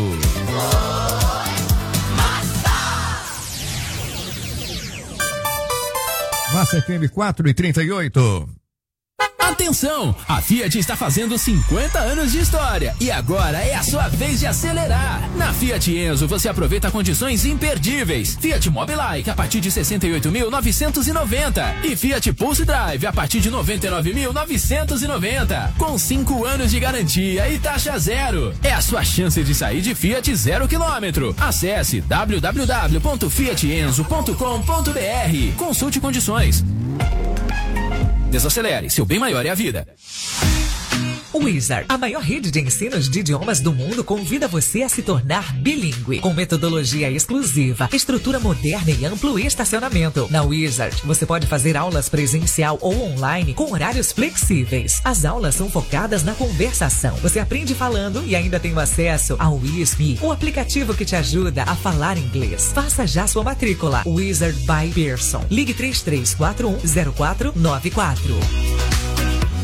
Massa F M quatro e trinta e oito. Atenção! A Fiat está fazendo cinquenta anos de história e agora é a sua vez de acelerar. Na Fiat Enzo você aproveita condições imperdíveis. Fiat Mobilike a partir de sessenta e oito mil novecentos e noventa e Fiat Pulse Drive a partir de noventa e nove mil novecentos e noventa. Com cinco anos de garantia e taxa zero. É a sua chance de sair de Fiat zero quilômetro. Acesse w w w ponto fiat enzo ponto com ponto b r. Consulte condições. Desacelere, seu bem maior é a vida. Wizard, a maior rede de ensinos de idiomas do mundo, convida você a se tornar bilíngue, com metodologia exclusiva, estrutura moderna e amplo estacionamento. Na Wizard, você pode fazer aulas presencial ou online com horários flexíveis. As aulas são focadas na conversação. Você aprende falando e ainda tem o acesso ao WizMe, o aplicativo que te ajuda a falar inglês. Faça já sua matrícula. Wizard by Pearson. Ligue três três quatro um zero quatro nove quatro.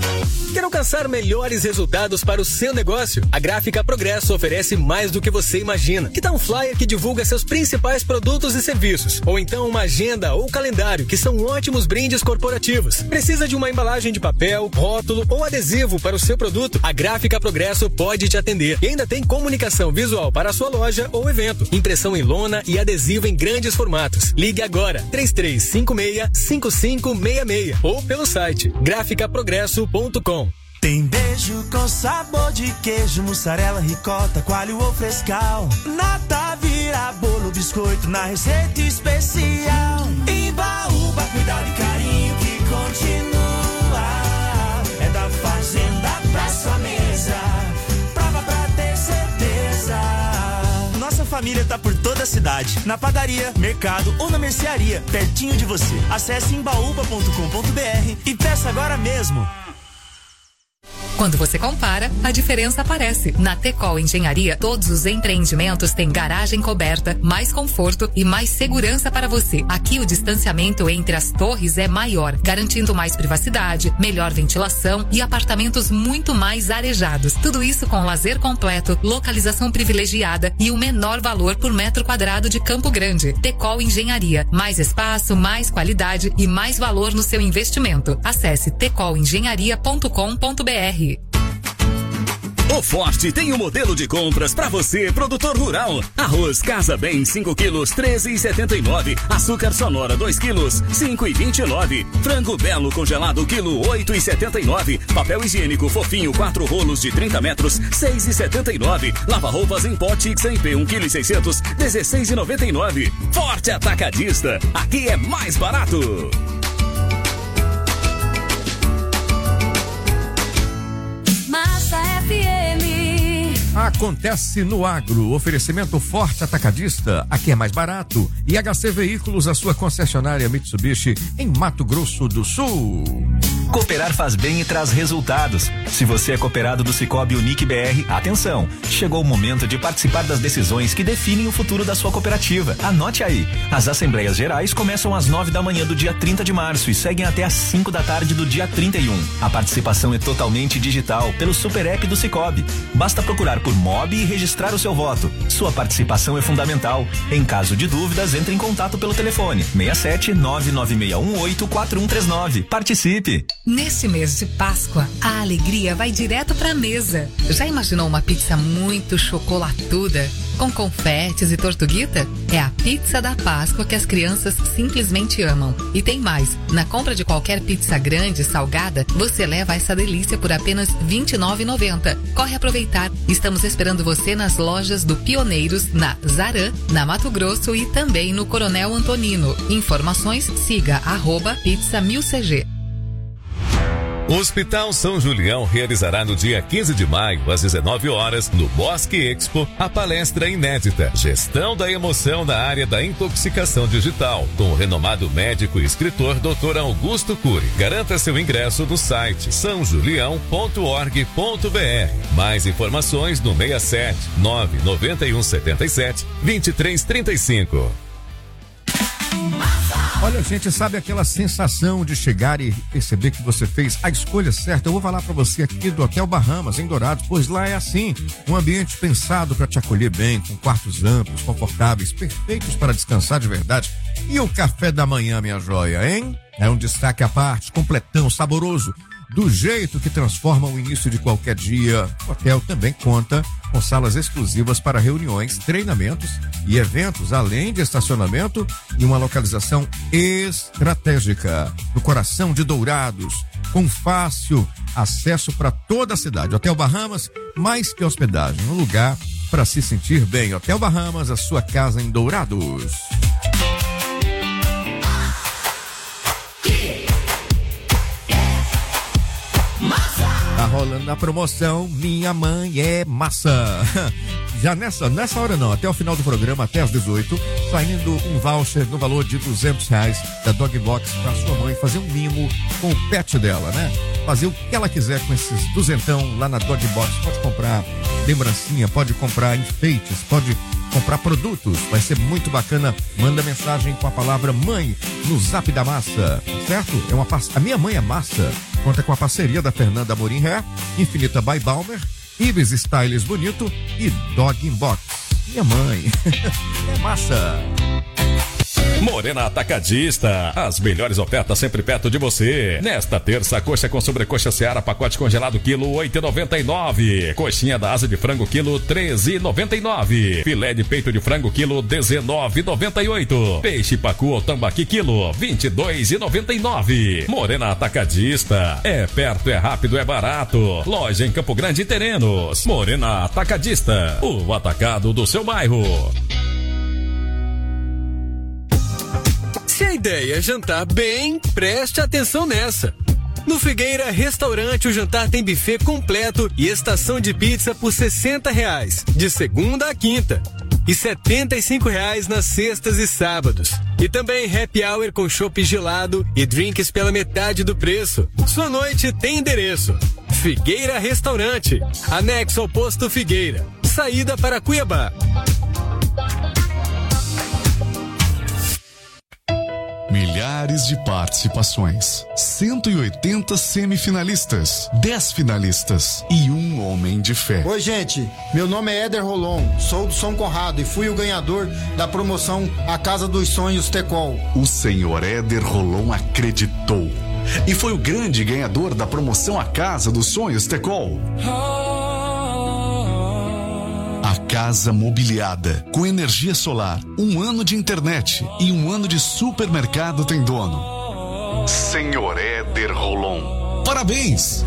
Quer alcançar melhores resultados para o seu negócio? A Gráfica Progresso oferece mais do que você imagina. Que tal um flyer que divulga seus principais produtos e serviços? Ou então uma agenda ou calendário, que são ótimos brindes corporativos. Precisa de uma embalagem de papel, rótulo ou adesivo para o seu produto? A Gráfica Progresso pode te atender. E ainda tem comunicação visual para a sua loja ou evento. Impressão em lona e adesivo em grandes formatos. Ligue agora, três três cinco seis, cinco cinco seis seis ou pelo site gráfica progresso ponto com. Tem beijo com sabor de queijo, mussarela, ricota, coalho ou frescal. Nata vira bolo, biscoito na receita especial. Imbaúba, cuidado e carinho que continua. É da fazenda pra sua mesa, prova pra ter certeza. Nossa família tá por toda a cidade, na padaria, mercado ou na mercearia, pertinho de você. Acesse imbaúba ponto com ponto br e peça agora mesmo. Quando você compara, a diferença aparece. Na Tecol Engenharia, todos os empreendimentos têm garagem coberta, mais conforto e mais segurança para você. Aqui o distanciamento entre as torres é maior, garantindo mais privacidade, melhor ventilação e apartamentos muito mais arejados. Tudo isso com lazer completo, localização privilegiada e o menor valor por metro quadrado de Campo Grande. Tecol Engenharia, mais espaço, mais qualidade e mais valor no seu investimento. Acesse tecol engenharia ponto com ponto br. O Forte tem um modelo de compras para você, produtor rural. Arroz Casa Bem, cinco quilos, treze e setenta e nove. Açúcar Sonora, dois quilos, cinco e vinte e nove. Frango Belo congelado, quilo, oito e setenta e nove. Papel higiênico fofinho, quatro rolos de trinta metros, seis e setenta e nove. Lava-roupas em pó Tix M P, um quilo e seiscentos, dezesseis e noventa e nove. Forte Atacadista, aqui é mais barato. Massa F M. Acontece no agro. Oferecimento Forte Atacadista. Aqui é mais barato. E H C Veículos, a sua concessionária Mitsubishi em Mato Grosso do Sul. Cooperar faz bem e traz resultados. Se você é cooperado do Cicobi Unique B R, atenção! Chegou o momento de participar das decisões que definem o futuro da sua cooperativa. Anote aí. As Assembleias Gerais começam às nove da manhã do dia trinta de março e seguem até às cinco da tarde do dia trinta e um. A participação é totalmente digital pelo Super App do Cicobi. Basta procurar por Mob e registrar o seu voto. Sua participação é fundamental. Em caso de dúvidas, entre em contato pelo telefone seis sete nove nove seis um oito quatro um três nove. Participe! Neste mês de Páscoa, a alegria vai direto pra mesa. Já imaginou uma pizza muito chocolatuda, com confetes e tortuguita? É a pizza da Páscoa que as crianças simplesmente amam. E tem mais, na compra de qualquer pizza grande, salgada, você leva essa delícia por apenas vinte e nove reais e noventa centavos. Corre aproveitar, estamos esperando você nas lojas do Pioneiros, na Zarã, na Mato Grosso e também no Coronel Antonino. Informações, siga arroba pizza mil C G. O Hospital São Julião realizará no dia quinze de maio, às dezenove horas, no Bosque Expo, a palestra inédita Gestão da Emoção na área da intoxicação digital, com o renomado médico e escritor doutor Augusto Cury. Garanta seu ingresso no site são julião ponto org ponto br. Mais informações no seis sete nove nove um sete sete dois três três cinco. Olha, gente, sabe aquela sensação de chegar e perceber que você fez a escolha certa? Eu vou falar para você aqui do Hotel Bahamas, em Dourados, pois lá é assim, um ambiente pensado para te acolher bem, com quartos amplos, confortáveis, perfeitos para descansar de verdade. E o café da manhã, minha joia, hein? É um destaque à parte, completão, saboroso, do jeito que transforma o início de qualquer dia. O hotel também conta com salas exclusivas para reuniões, treinamentos e eventos, além de estacionamento e uma localização estratégica no coração de Dourados, com fácil acesso para toda a cidade. Hotel Bahamas, mais que hospedagem, um lugar para se sentir bem. Hotel Bahamas, a sua casa em Dourados. Tá rolando a promoção Minha Mãe é Massa. Já nessa, nessa hora não, até o final do programa, até às dezoito, saindo um voucher no valor de duzentos reais da Dog Box pra sua mãe fazer um mimo com o pet dela, né? Fazer o que ela quiser com esses duzentão lá na Dog Box. Pode comprar lembrancinha, pode comprar enfeites, pode comprar produtos, vai ser muito bacana. Manda mensagem com a palavra mãe no Zap da Massa, certo? É uma a minha mãe é massa. conta com a parceria da Fernanda Amorim Hair, Infinita by Balmer, Ives Styles Bonito e Dog in Box. Minha mãe. É massa. Morena Atacadista, as melhores ofertas sempre perto de você. Nesta terça, coxa com sobrecoxa Seara, pacote congelado, quilo oito e noventa e nove. Coxinha da asa de frango, quilo treze e noventa e nove. Filé de peito de frango, quilo dezenove e noventa e oito. Peixe pacu ou tambaqui, quilo vinte e dois e noventa e nove. Morena Atacadista, é perto, é rápido, é barato. Loja em Campo Grande e Terrenos. Morena Atacadista, o atacado do seu bairro. Se a ideia é jantar bem, preste atenção nessa. No Figueira Restaurante, o jantar tem buffet completo e estação de pizza por sessenta reais, de segunda a quinta. E setenta e cinco reais nas sextas e sábados. E também happy hour com chopp gelado e drinks pela metade do preço. Sua noite tem endereço. Figueira Restaurante, anexo ao posto Figueira. Saída para Cuiabá. Milhares de participações, cento e oitenta semifinalistas, dez finalistas e um homem de fé. Oi, gente, meu nome é Éder Rolon, sou do São Conrado e fui o ganhador da promoção A Casa dos Sonhos Tecol. O senhor Éder Rolon acreditou e foi o grande ganhador da promoção A Casa dos Sonhos Tecol. A casa mobiliada, com energia solar, um ano de internet e um ano de supermercado tem dono. senhor Éder Rolon, parabéns!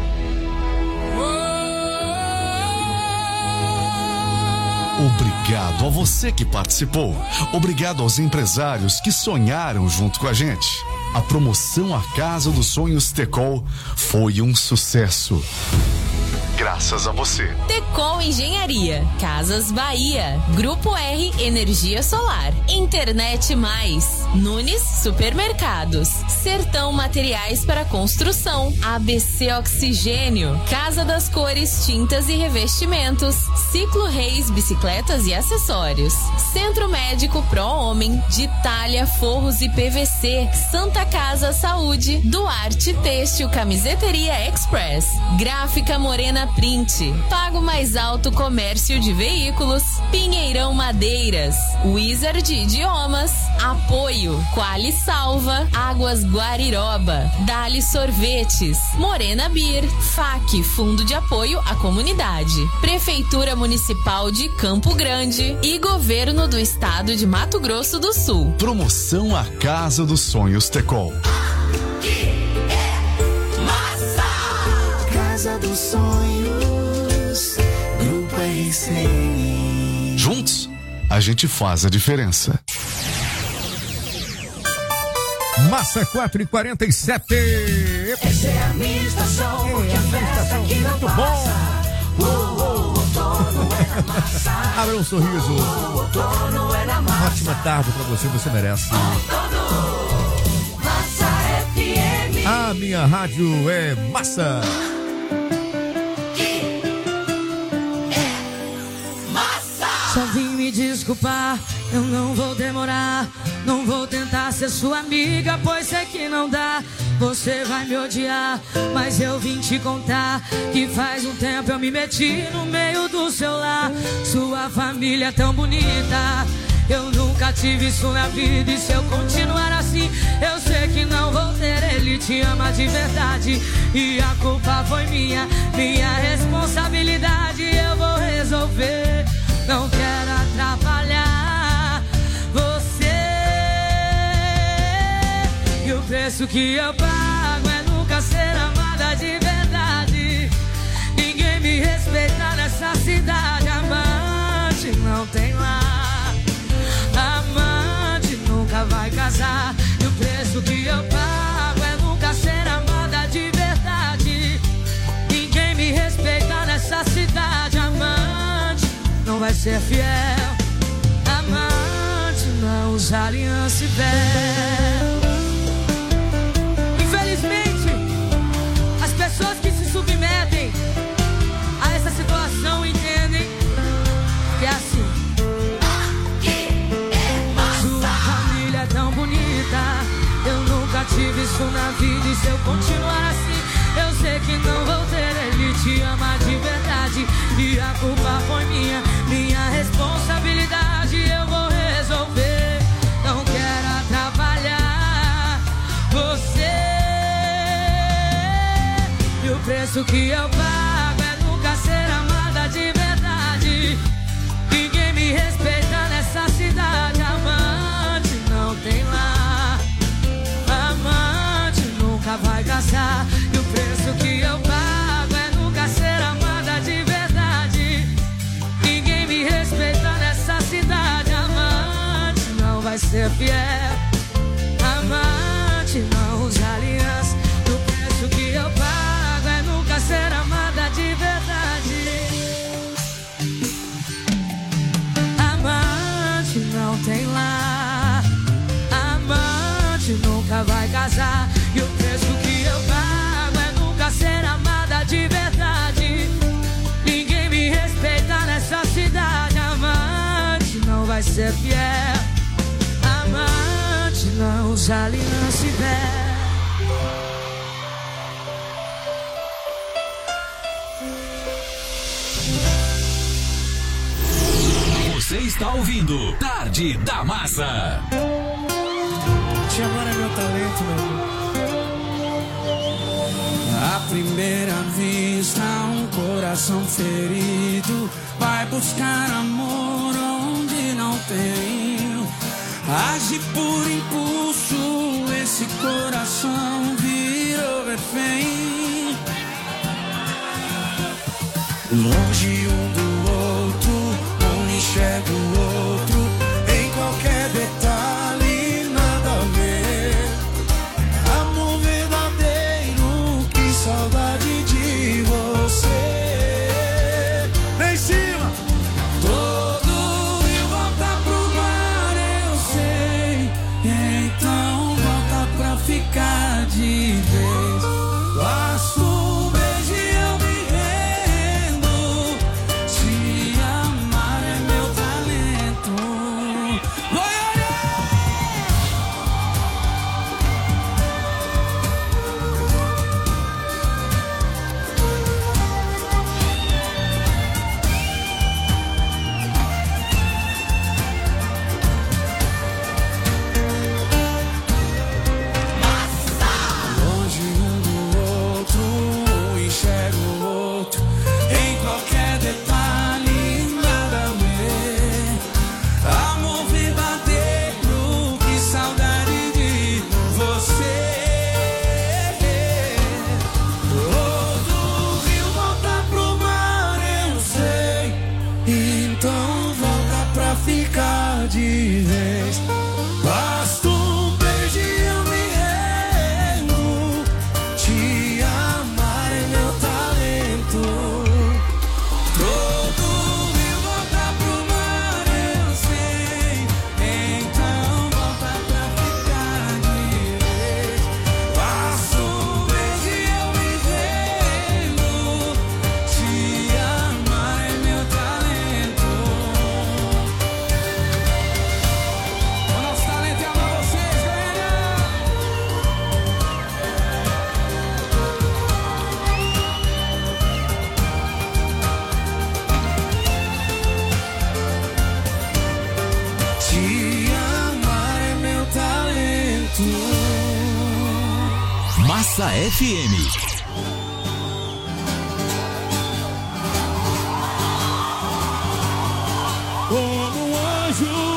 Obrigado a você que participou. Obrigado aos empresários que sonharam junto com a gente. A promoção A Casa dos Sonhos Tecol foi um sucesso. Graças a você. Tecol Engenharia, Casas Bahia, Grupo R Energia Solar, Internet Mais, Nunes Supermercados, Sertão Materiais para Construção, A B C Oxigênio, Casa das Cores Tintas e Revestimentos, Ciclo Reis Bicicletas e Acessórios, Centro Médico Pro Homem, Ditália Forros e P V C, Santa Casa Saúde, Duarte Têxtil Camiseteria Express, Gráfica Morena Print, Pago Mais Alto Comércio de Veículos, Pinheirão Madeiras, Wizard Idiomas, Apoio Quali Salva, Águas Guariroba, Dali Sorvetes, Morena Beer, F A C, Fundo de Apoio à Comunidade, Prefeitura Municipal de Campo Grande e Governo do Estado de Mato Grosso do Sul. Promoção A Casa dos Sonhos Tecol. Casa dos Sonhos, Grupo R C N. Juntos, a gente faz a diferença. Massa quatro e quarenta e sete. Essa é a minha estação, porque a festa aqui não passa. O outono é na massa. Abra um sorriso. O outono é na massa. Ótima tarde pra você, você merece. Outono, Massa F M. A minha rádio é massa. Só vim me desculpar, eu não vou demorar. Não vou tentar ser sua amiga, pois sei que não dá. Você vai me odiar, mas eu vim te contar que faz um tempo eu me meti no meio do seu lar. Sua família é tão bonita, eu nunca tive isso na vida. E se eu continuar assim, eu sei que não vou ter. Ele te ama de verdade e a culpa foi minha, minha responsabilidade. Eu vou resolver, não quero atrapalhar você. E o preço que eu pago é nunca ser amada de verdade. Ninguém me respeita nessa cidade. Amante não tem lá, amante nunca vai casar. E o preço que eu pago é nunca ser amada de verdade. Ninguém me respeita nessa cidade. Amante não vai ser fiel, amante não usa aliança e véu. Infelizmente, as pessoas que se submetem a essa situação entendem que é assim. Sua família é tão bonita, eu nunca tive isso na vida. E se eu continuar assim, preço que eu pago é nunca ser amada de verdade. Ninguém me respeita nessa cidade. Amante não tem lá, amante nunca vai casar. E o preço que eu pago é nunca ser amada de verdade. Ninguém me respeita nessa cidade. Amante não vai ser fiel, amante não usa aliança. E o preço que eu pago é nunca ser amada de verdade. Amante não tem lar, amante nunca vai casar. E o preço que eu pago é nunca ser amada de verdade. Ninguém me respeita nessa cidade. Amante não vai ser fiel, amante não usa aliança e véu. Você está ouvindo Tarde da Massa. Te amar é meu talento, meu amor. À primeira vista, um coração ferido vai buscar amor onde não tem. Age por impulso, esse coração virou refém. Longe um do outro, um enxerga o outro, em qualquer detalhe, nada a ver. Amor verdadeiro, que saudade de você. Lá em cima! Todo rio volta pro mar, eu sei. Então volta pra ficar de vez. Basta um beijo e eu me rendo. Te amar é meu talento. Longe um do outro, um enxerga o outro, em qualquer detalhe, nada a ver. Amor verdadeiro, que saudade de você. Todo rio volta pro mar, eu sei. Então volta pra ficar de vez. Basta um beijo e eu me rendo. Te amar é meu talento. Todo rio volta pro mar, eu sei. Então volta pra ficar de vez. Basta um beijo e eu me rendo. Te amar é meu talento. O nosso talento é amar vocês, galera. Te amar é meu talento. Massa F M. Como um anjo